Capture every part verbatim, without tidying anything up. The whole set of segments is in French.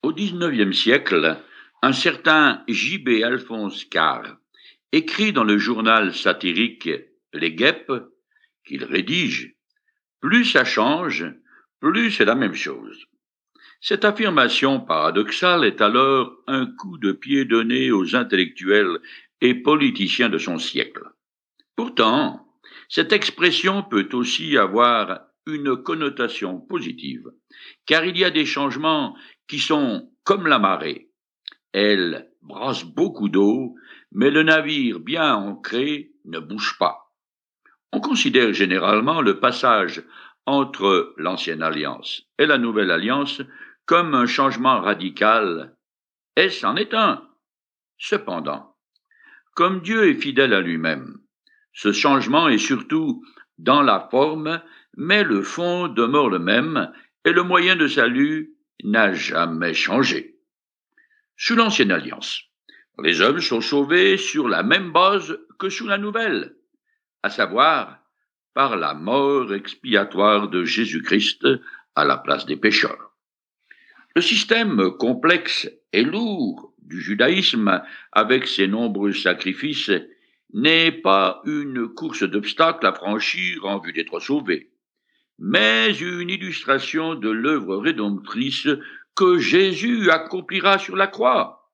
Au dix-neuvième siècle, un certain J B Alphonse Karr écrit dans le journal satirique Les Guêpes qu'il rédige: plus ça change, plus c'est la même chose. Cette affirmation paradoxale est alors un coup de pied donné aux intellectuels et politiciens de son siècle. Pourtant, cette expression peut aussi avoir une connotation positive, car il y a des changements qui sont comme la marée. Elle brasse beaucoup d'eau, mais le navire bien ancré ne bouge pas. On considère généralement le passage entre l'ancienne alliance et la nouvelle alliance comme un changement radical, et c'en est un. Cependant, comme Dieu est fidèle à lui-même, ce changement est surtout dans la forme, mais le fond demeure le même et le moyen de salut n'a jamais changé. Sous l'ancienne alliance, les hommes sont sauvés sur la même base que sous la nouvelle, à savoir par la mort expiatoire de Jésus-Christ à la place des pécheurs. Le système complexe et lourd du judaïsme, avec ses nombreux sacrifices, n'est pas une course d'obstacles à franchir en vue d'être sauvé, mais une illustration de l'œuvre rédemptrice que Jésus accomplira sur la croix.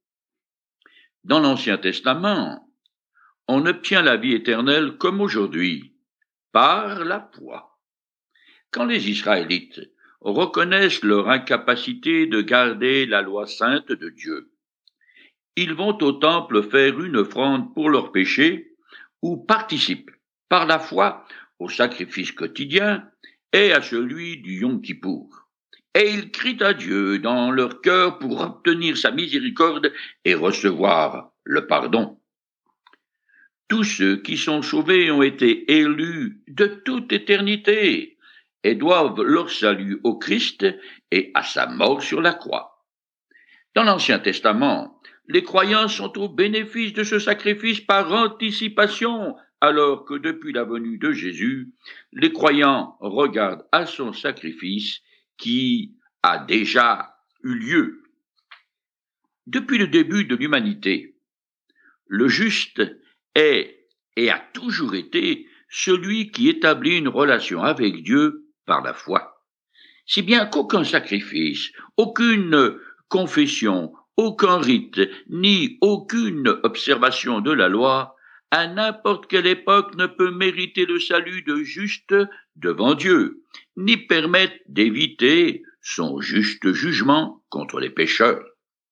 Dans l'Ancien Testament, on obtient la vie éternelle comme aujourd'hui, par la foi. Quand les Israélites reconnaissent leur incapacité de garder la loi sainte de Dieu, ils vont au temple faire une offrande pour leurs péchés ou participent par la foi au sacrifice quotidien et à celui du Yom Kippour. Et ils crient à Dieu dans leur cœur pour obtenir sa miséricorde et recevoir le pardon. Tous ceux qui sont sauvés ont été élus de toute éternité et doivent leur salut au Christ et à sa mort sur la croix. Dans l'Ancien Testament, les croyants sont au bénéfice de ce sacrifice par anticipation, alors que depuis la venue de Jésus, les croyants regardent à son sacrifice qui a déjà eu lieu. Depuis le début de l'humanité, le juste est et a toujours été celui qui établit une relation avec Dieu par la foi. Si bien qu'aucun sacrifice, aucune confession, aucun rite, ni aucune observation de la loi, à n'importe quelle époque ne peut mériter le salut de juste devant Dieu, ni permettre d'éviter son juste jugement contre les pécheurs.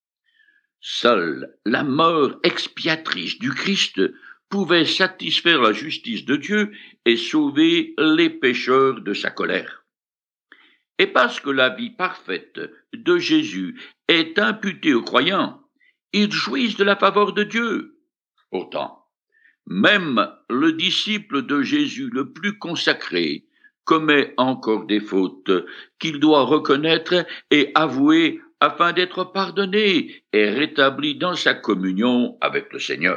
Seule la mort expiatrice du Christ pouvait satisfaire la justice de Dieu et sauver les pécheurs de sa colère. Et parce que la vie parfaite de Jésus est imputée aux croyants, ils jouissent de la faveur de Dieu. Pourtant, même le disciple de Jésus le plus consacré commet encore des fautes qu'il doit reconnaître et avouer afin d'être pardonné et rétabli dans sa communion avec le Seigneur.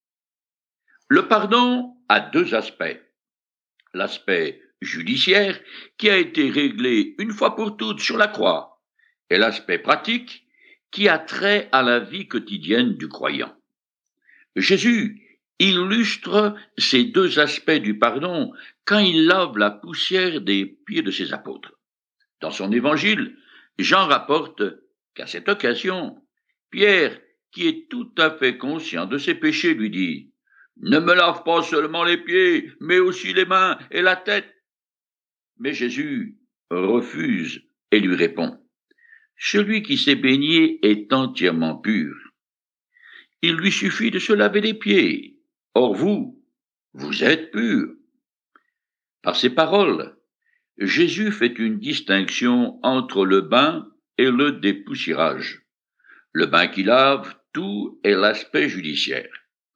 Le pardon a deux aspects. L'aspect judiciaire, qui a été réglé une fois pour toutes sur la croix, et l'aspect pratique, qui a trait à la vie quotidienne du croyant. Jésus illustre ces deux aspects du pardon quand il lave la poussière des pieds de ses apôtres. Dans son évangile, Jean rapporte qu'à cette occasion, Pierre, qui est tout à fait conscient de ses péchés, lui dit: « Ne me lave pas seulement les pieds, mais aussi les mains et la tête. » Mais Jésus refuse et lui répond: « Celui qui s'est baigné est entièrement pur. Il lui suffit de se laver les pieds. Or vous, vous êtes purs. » Par ces paroles, Jésus fait une distinction entre le bain et le dépoussiérage. Le bain qui lave tout est l'aspect judiciaire,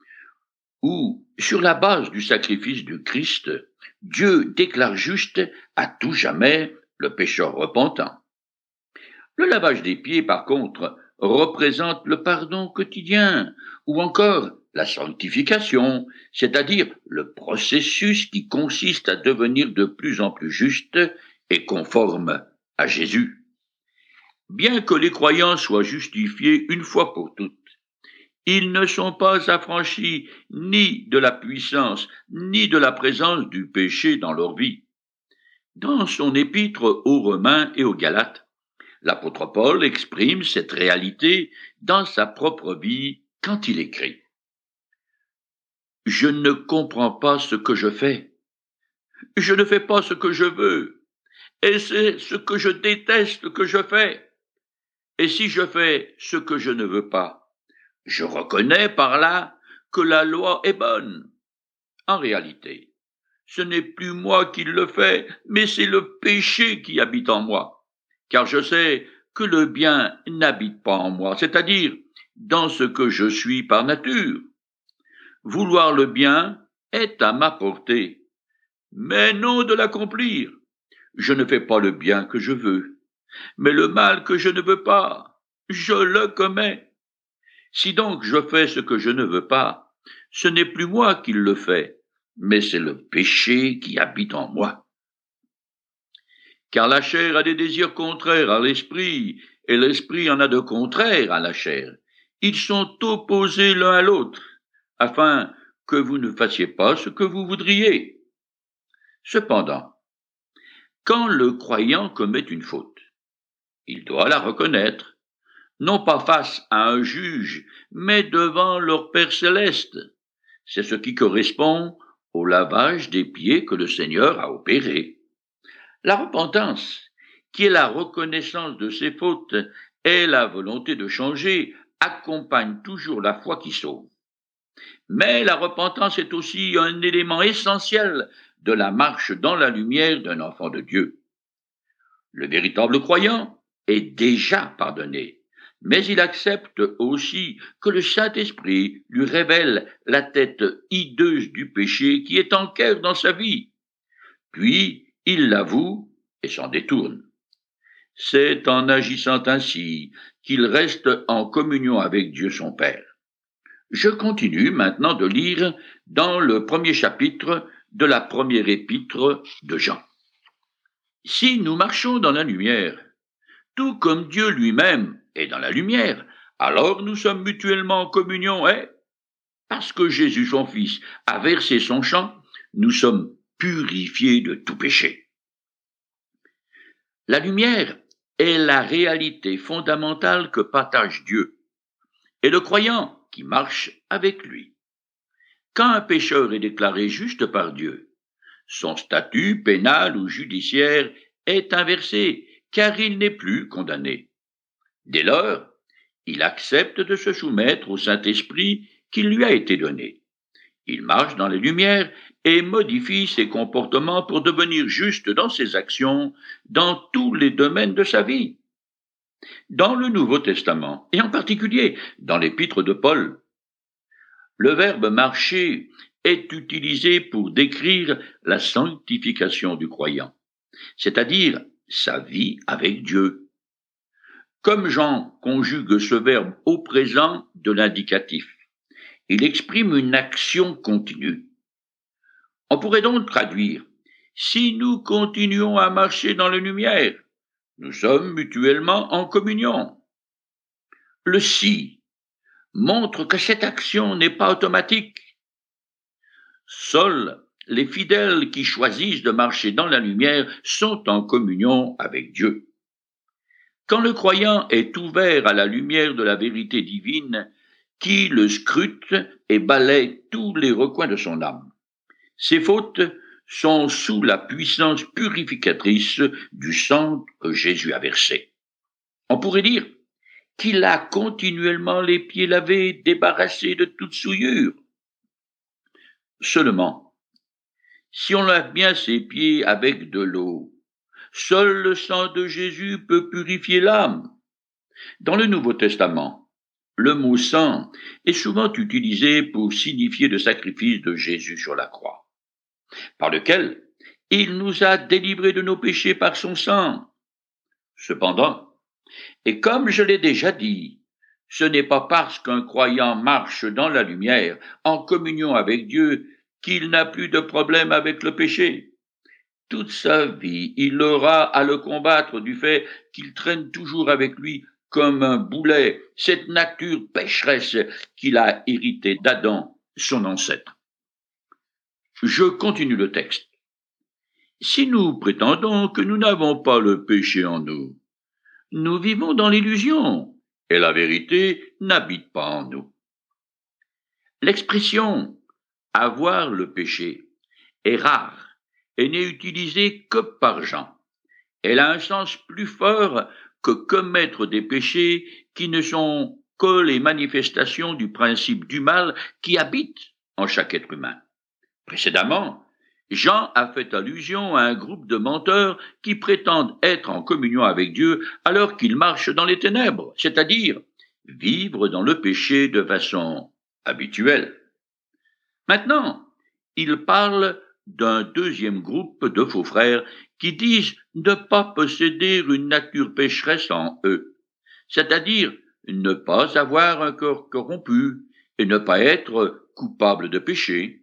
où, sur la base du sacrifice du Christ, Dieu déclare juste à tout jamais le pécheur repentant. Le lavage des pieds, par contre, représente le pardon quotidien, ou encore la sanctification, c'est-à-dire le processus qui consiste à devenir de plus en plus juste et conforme à Jésus. Bien que les croyants soient justifiés une fois pour toutes, ils ne sont pas affranchis ni de la puissance, ni de la présence du péché dans leur vie. Dans son épître aux Romains et aux Galates, l'apôtre Paul exprime cette réalité dans sa propre vie quand il écrit : « Je ne comprends pas ce que je fais. Je ne fais pas ce que je veux. Et c'est ce que je déteste que je fais. Et si je fais ce que je ne veux pas, je reconnais par là que la loi est bonne. En réalité, ce n'est plus moi qui le fais, mais c'est le péché qui habite en moi. Car je sais que le bien n'habite pas en moi, c'est-à-dire dans ce que je suis par nature. Vouloir le bien est à ma portée, mais non de l'accomplir. Je ne fais pas le bien que je veux, mais le mal que je ne veux pas, je le commets. Si donc je fais ce que je ne veux pas, ce n'est plus moi qui le fais, mais c'est le péché qui habite en moi. Car la chair a des désirs contraires à l'esprit, et l'esprit en a de contraires à la chair. Ils sont opposés l'un à l'autre, afin que vous ne fassiez pas ce que vous voudriez. Cependant, quand le croyant commet une faute, il doit la reconnaître, non pas face à un juge, mais devant leur Père céleste. C'est ce qui correspond au lavage des pieds que le Seigneur a opéré. La repentance, qui est la reconnaissance de ses fautes et la volonté de changer, accompagne toujours la foi qui sauve. Mais la repentance est aussi un élément essentiel de la marche dans la lumière d'un enfant de Dieu. Le véritable croyant est déjà pardonné, mais il accepte aussi que le Saint-Esprit lui révèle la tête hideuse du péché qui est en guerre dans sa vie. Puis, il l'avoue et s'en détourne. C'est en agissant ainsi qu'il reste en communion avec Dieu son Père. Je continue maintenant de lire dans le premier chapitre de la première épître de Jean. Si nous marchons dans la lumière, tout comme Dieu lui-même est dans la lumière, alors nous sommes mutuellement en communion et, parce que Jésus son Fils a versé son sang, nous sommes purifiés de tout péché. La lumière est la réalité fondamentale que partage Dieu et le croyant qui marche avec lui. Quand un pécheur est déclaré juste par Dieu, son statut pénal ou judiciaire est inversé, car il n'est plus condamné. Dès lors, il accepte de se soumettre au Saint-Esprit qui lui a été donné. Il marche dans les lumières et modifie ses comportements pour devenir juste dans ses actions, dans tous les domaines de sa vie. Dans le Nouveau Testament, et en particulier dans l'épître de Paul, le verbe marcher est utilisé pour décrire la sanctification du croyant, c'est-à-dire sa vie avec Dieu. Comme Jean conjugue ce verbe au présent de l'indicatif, il exprime une action continue. On pourrait donc traduire : si nous continuons à marcher dans la lumière, nous sommes mutuellement en communion. Le si montre que cette action n'est pas automatique. Seuls les fidèles qui choisissent de marcher dans la lumière sont en communion avec Dieu. Quand le croyant est ouvert à la lumière de la vérité divine, qui le scrute et balaie tous les recoins de son âme, ses fautes sont sous la puissance purificatrice du sang que Jésus a versé. On pourrait dire qu'il a continuellement les pieds lavés, débarrassés de toute souillure. Seulement, si on lave bien ses pieds avec de l'eau, seul le sang de Jésus peut purifier l'âme. Dans le Nouveau Testament, le mot sang est souvent utilisé pour signifier le sacrifice de Jésus sur la croix, par lequel il nous a délivrés de nos péchés par son sang. Cependant, et comme je l'ai déjà dit, ce n'est pas parce qu'un croyant marche dans la lumière, en communion avec Dieu, qu'il n'a plus de problème avec le péché. Toute sa vie, il aura à le combattre du fait qu'il traîne toujours avec lui comme un boulet cette nature pécheresse qu'il a héritée d'Adam, son ancêtre. Je continue le texte. Si nous prétendons que nous n'avons pas le péché en nous, nous vivons dans l'illusion, et la vérité n'habite pas en nous. L'expression « avoir le péché » est rare et n'est utilisée que par Jean. Elle a un sens plus fort que commettre des péchés qui ne sont que les manifestations du principe du mal qui habite en chaque être humain. Précédemment, Jean a fait allusion à un groupe de menteurs qui prétendent être en communion avec Dieu alors qu'ils marchent dans les ténèbres, c'est-à-dire vivre dans le péché de façon habituelle. Maintenant, il parle d'un deuxième groupe de faux frères qui disent ne pas posséder une nature pécheresse en eux, c'est-à-dire ne pas avoir un corps corrompu et ne pas être coupable de péché.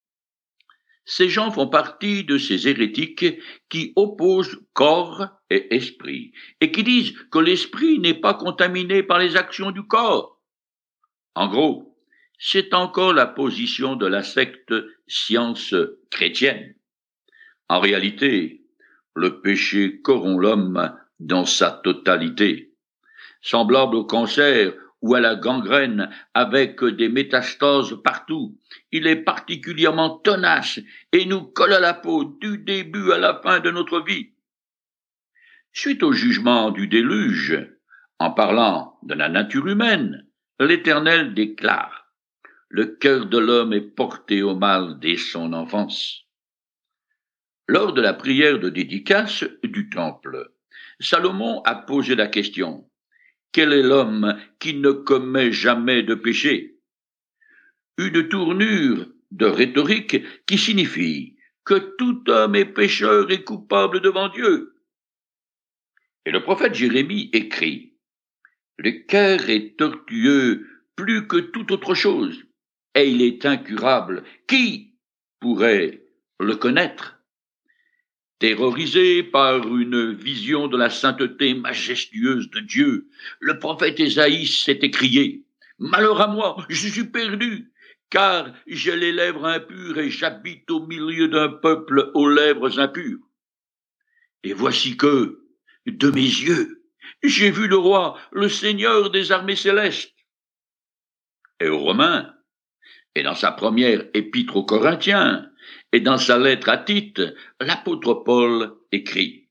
Ces gens font partie de ces hérétiques qui opposent corps et esprit et qui disent que l'esprit n'est pas contaminé par les actions du corps. En gros, c'est encore la position de la secte science chrétienne. En réalité, le péché corrompt l'homme dans sa totalité. Semblable au cancer ou à la gangrène avec des métastases partout, il est particulièrement tenace et nous colle à la peau du début à la fin de notre vie. Suite au jugement du déluge, en parlant de la nature humaine, l'Éternel déclare « Le cœur de l'homme est porté au mal dès son enfance ». Lors de la prière de dédicace du temple, Salomon a posé la question « Quel est l'homme qui ne commet jamais de péché ?» Une tournure de rhétorique qui signifie que tout homme est pécheur et coupable devant Dieu. Et le prophète Jérémie écrit « Le cœur est tortueux plus que toute autre chose, et il est incurable. Qui pourrait le connaître ?» Terrorisé par une vision de la sainteté majestueuse de Dieu, le prophète Ésaïe s'est écrié « Malheur à moi, je suis perdu, car j'ai les lèvres impures et j'habite au milieu d'un peuple aux lèvres impures. Et voici que, de mes yeux, j'ai vu le roi, le Seigneur des armées célestes. » Et aux Romains, et dans sa première épître aux Corinthiens, et dans sa lettre à Tite, l'apôtre Paul écrit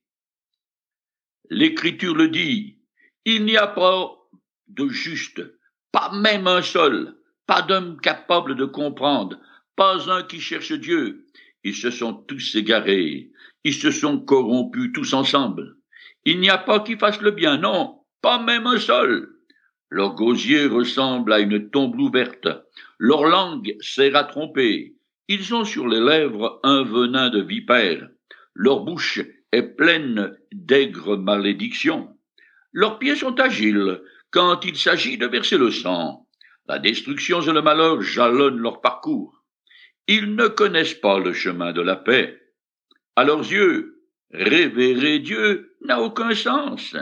« L'Écriture le dit, il n'y a pas de juste, pas même un seul, pas d'homme capable de comprendre, pas un qui cherche Dieu. Ils se sont tous égarés, ils se sont corrompus tous ensemble. Il n'y a pas qui fasse le bien, non, pas même un seul. Leur gosier ressemble à une tombe ouverte, leur langue sert à tromper. Ils ont sur les lèvres un venin de vipère, leur bouche est pleine d'aigres malédictions. Leurs pieds sont agiles quand il s'agit de verser le sang. La destruction et le malheur jalonnent leur parcours. Ils ne connaissent pas le chemin de la paix. À leurs yeux, révérer Dieu n'a aucun sens,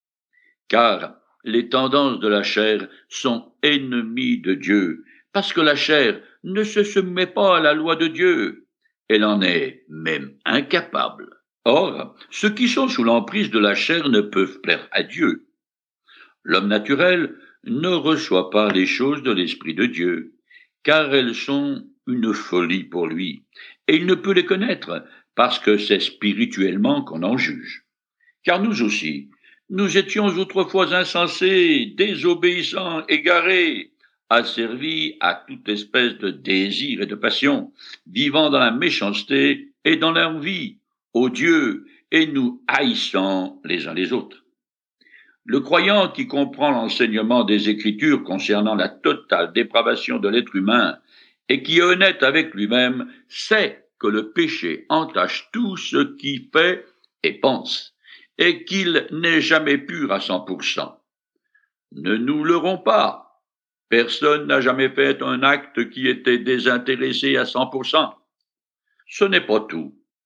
car les tendances de la chair sont ennemies de Dieu, parce que la chair ne se soumet pas à la loi de Dieu. Elle en est même incapable. Or, ceux qui sont sous l'emprise de la chair ne peuvent plaire à Dieu. L'homme naturel ne reçoit pas les choses de l'Esprit de Dieu, car elles sont une folie pour lui, et il ne peut les connaître, parce que c'est spirituellement qu'on en juge. Car nous aussi, nous étions autrefois insensés, désobéissants, égarés, asservis à toute espèce de désir et de passion, vivant dans la méchanceté et dans l'envie, odieux, et nous haïssant les uns les autres. Le croyant qui comprend l'enseignement des Écritures concernant la totale dépravation de l'être humain et qui est honnête avec lui-même sait que le péché entache tout ce qu'il fait et pense, et qu'il n'est jamais pur à cent pour cent. Ne nous leurrons pas, personne n'a jamais fait un acte qui était désintéressé à cent pour cent. Ce n'est pas tout.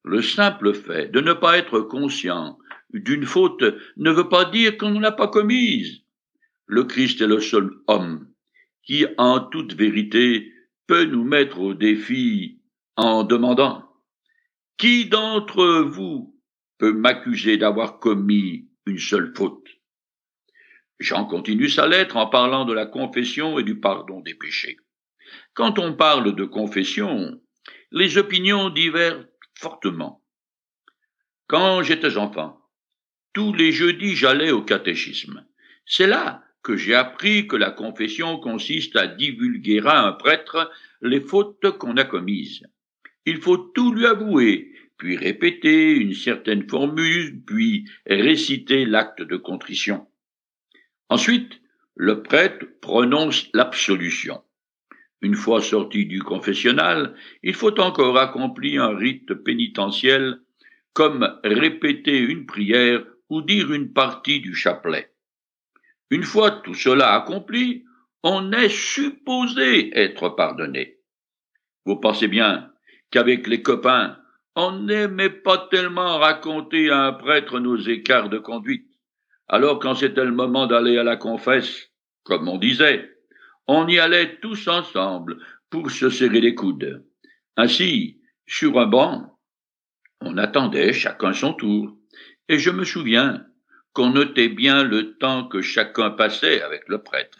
Le simple fait de ne pas être conscient d'une faute ne veut pas dire qu'on ne l'a pas commise. Le Christ est le seul homme qui, en toute vérité, peut nous mettre au défi en demandant: qui d'entre vous peut m'accuser d'avoir commis une seule faute? Jean continue sa lettre en parlant de la confession et du pardon des péchés. Quand on parle de confession, les opinions divergent fortement. Quand j'étais enfant, tous les jeudis j'allais au catéchisme. C'est là que j'ai appris que la confession consiste à divulguer à un prêtre les fautes qu'on a commises. Il faut tout lui avouer, puis répéter une certaine formule, puis réciter l'acte de contrition. Ensuite, le prêtre prononce l'absolution. Une fois sorti du confessionnal, il faut encore accomplir un rite pénitentiel, comme répéter une prière ou dire une partie du chapelet. Une fois tout cela accompli, on est supposé être pardonné. Vous pensez bien qu'avec les copains, on n'aimait pas tellement raconter à un prêtre nos écarts de conduite. Alors quand c'était le moment d'aller à la confesse, comme on disait, on y allait tous ensemble pour se serrer les coudes. Ainsi, sur un banc, on attendait chacun son tour, et je me souviens qu'on notait bien le temps que chacun passait avec le prêtre.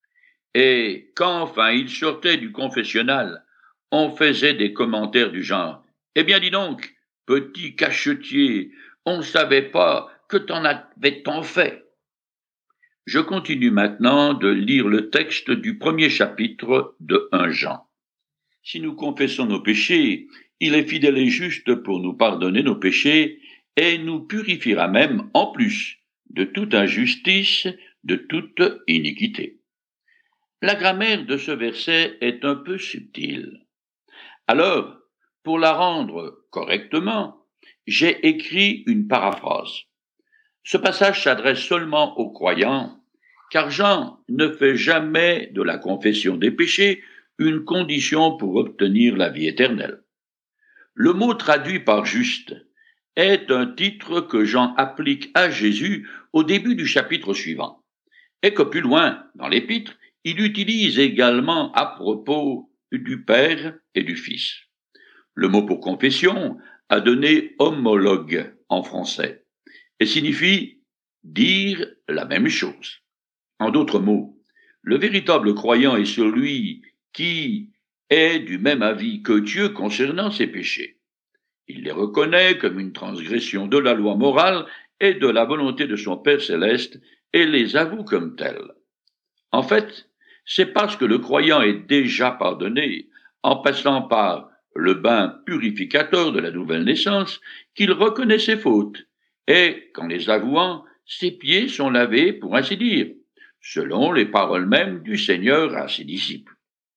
Et quand enfin il sortait du confessionnal, on faisait des commentaires du genre: « Eh bien dis donc, petit cachetier, on ne savait pas que t'en avais tant fait. » Je continue maintenant de lire le texte du premier chapitre de premier Jean. Si nous confessons nos péchés, il est fidèle et juste pour nous pardonner nos péchés et nous purifiera même, en plus, de toute injustice, de toute iniquité. La grammaire de ce verset est un peu subtile. Alors, pour la rendre correctement, j'ai écrit une paraphrase. Ce passage s'adresse seulement aux croyants, car Jean ne fait jamais de la confession des péchés une condition pour obtenir la vie éternelle. Le mot traduit par juste est un titre que Jean applique à Jésus au début du chapitre suivant, et que plus loin, dans l'épître, il utilise également à propos du Père et du Fils. Le mot pour confession a donné homologue en français et signifie dire la même chose. En d'autres mots, le véritable croyant est celui qui est du même avis que Dieu concernant ses péchés. Il les reconnaît comme une transgression de la loi morale et de la volonté de son Père céleste et les avoue comme tels. En fait, c'est parce que le croyant est déjà pardonné, en passant par le bain purificateur de la nouvelle naissance, qu'il reconnaît ses fautes, et qu'en les avouant, ses pieds sont lavés, pour ainsi dire, selon les paroles mêmes du Seigneur à ses disciples.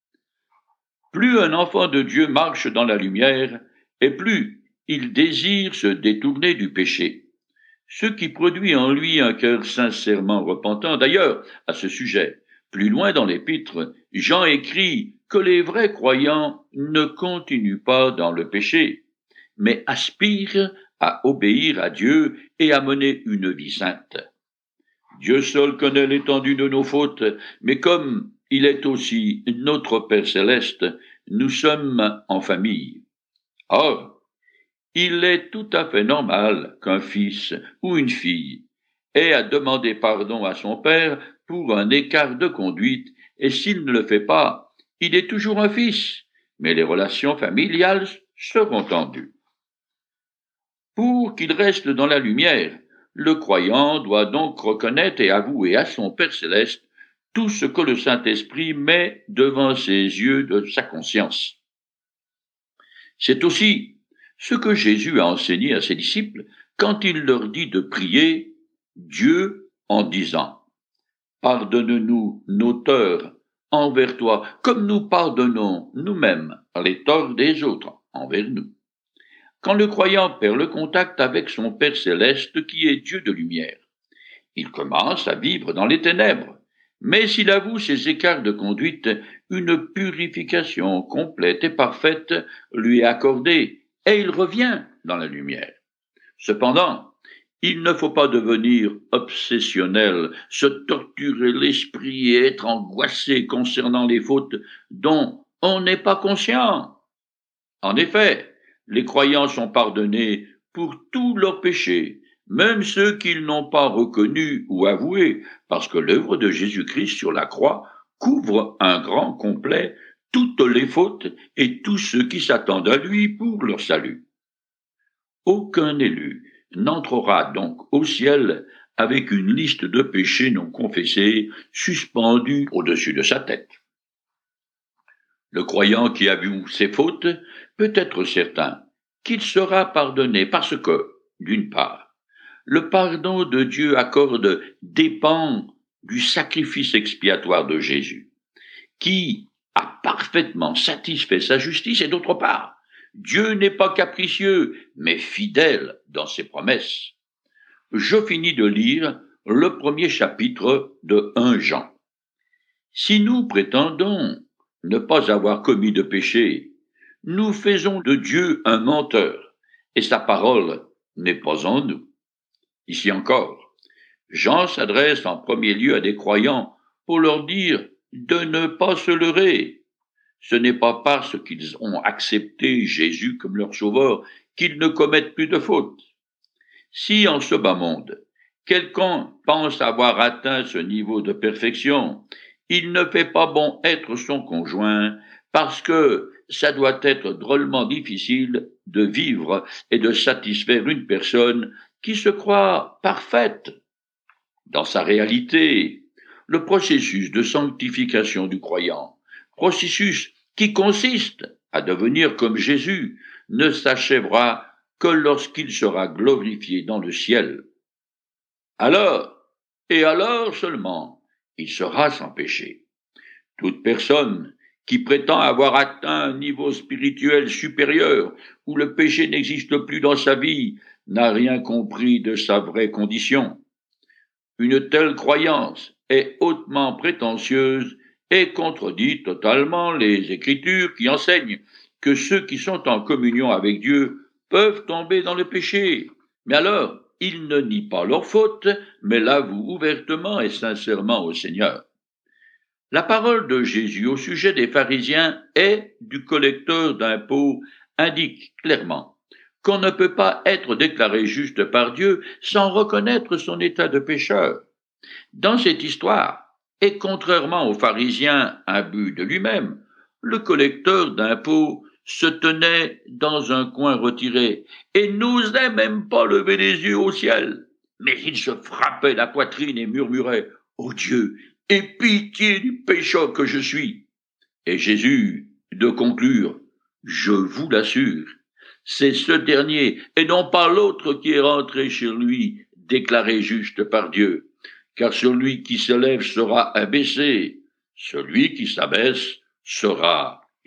Plus un enfant de Dieu marche dans la lumière, et plus il désire se détourner du péché, ce qui produit en lui un cœur sincèrement repentant. D'ailleurs, à ce sujet, plus loin dans l'épître, Jean écrit que les vrais croyants ne continuent pas dans le péché, mais aspirent à obéir à Dieu et à mener une vie sainte. Dieu seul connaît l'étendue de nos fautes, mais comme il est aussi notre Père céleste, nous sommes en famille. Or, il est tout à fait normal qu'un fils ou une fille ait à demander pardon à son père pour un écart de conduite, et s'il ne le fait pas, il est toujours un fils, mais les relations familiales seront tendues. Pour qu'il reste dans la lumière, le croyant doit donc reconnaître et avouer à son Père céleste tout ce que le Saint-Esprit met devant ses yeux de sa conscience. C'est aussi ce que Jésus a enseigné à ses disciples quand il leur dit de prier Dieu en disant: « Pardonne-nous nos torts envers toi, comme nous pardonnons nous-mêmes les torts des autres envers nous. » Quand le croyant perd le contact avec son Père céleste qui est Dieu de lumière, il commence à vivre dans les ténèbres, mais s'il avoue ses écarts de conduite, une purification complète et parfaite lui est accordée, et il revient dans la lumière. Cependant, il ne faut pas devenir obsessionnel, se torturer l'esprit et être angoissé concernant les fautes dont on n'est pas conscient. En effet, les croyants sont pardonnés pour tous leurs péchés, même ceux qu'ils n'ont pas reconnus ou avoués, parce que l'œuvre de Jésus-Christ sur la croix couvre un grand complet toutes les fautes et tous ceux qui s'attendent à lui pour leur salut. Aucun élu n'entrera donc au ciel avec une liste de péchés non confessés suspendue au-dessus de sa tête. Le croyant qui avoue ses fautes peut être certain qu'il sera pardonné parce que, d'une part, le pardon de Dieu accorde dépend du sacrifice expiatoire de Jésus, qui a parfaitement satisfait sa justice, et d'autre part, Dieu n'est pas capricieux, mais fidèle dans ses promesses. Je finis de lire le premier chapitre de premier Jean. Si nous prétendons ne pas avoir commis de péché, nous faisons de Dieu un menteur, et sa parole n'est pas en nous. Ici encore, Jean s'adresse en premier lieu à des croyants pour leur dire de ne pas se leurrer. Ce n'est pas parce qu'ils ont accepté Jésus comme leur sauveur qu'ils ne commettent plus de fautes. Si en ce bas monde, quelqu'un pense avoir atteint ce niveau de perfection, il ne fait pas bon être son conjoint parce que ça doit être drôlement difficile de vivre et de satisfaire une personne qui se croit parfaite. Dans sa réalité, le processus de sanctification du croyant, processus qui consiste à devenir comme Jésus, ne s'achèvera que lorsqu'il sera glorifié dans le ciel. Alors, et alors seulement, il sera sans péché. Toute personne qui prétend avoir atteint un niveau spirituel supérieur où le péché n'existe plus dans sa vie n'a rien compris de sa vraie condition. Une telle croyance est hautement prétentieuse et contredit totalement les Écritures qui enseignent que ceux qui sont en communion avec Dieu peuvent tomber dans le péché. Mais alors, ils ne nient pas leur faute, mais l'avouent ouvertement et sincèrement au Seigneur. La parole de Jésus au sujet des pharisiens et du collecteur d'impôts indique clairement qu'on ne peut pas être déclaré juste par Dieu sans reconnaître son état de pécheur. Dans cette histoire, et contrairement aux pharisiens imbus de lui-même, le collecteur d'impôts se tenait dans un coin retiré et n'osait même pas lever les yeux au ciel. Mais il se frappait la poitrine et murmurait « Ô Dieu, aie pitié du pécheur que je suis !» Et Jésus de conclure « Je vous l'assure, c'est ce dernier et non pas l'autre qui est rentré chez lui, déclaré juste par Dieu. Car celui qui s'élève sera abaissé, celui qui s'abaisse sera élevé. »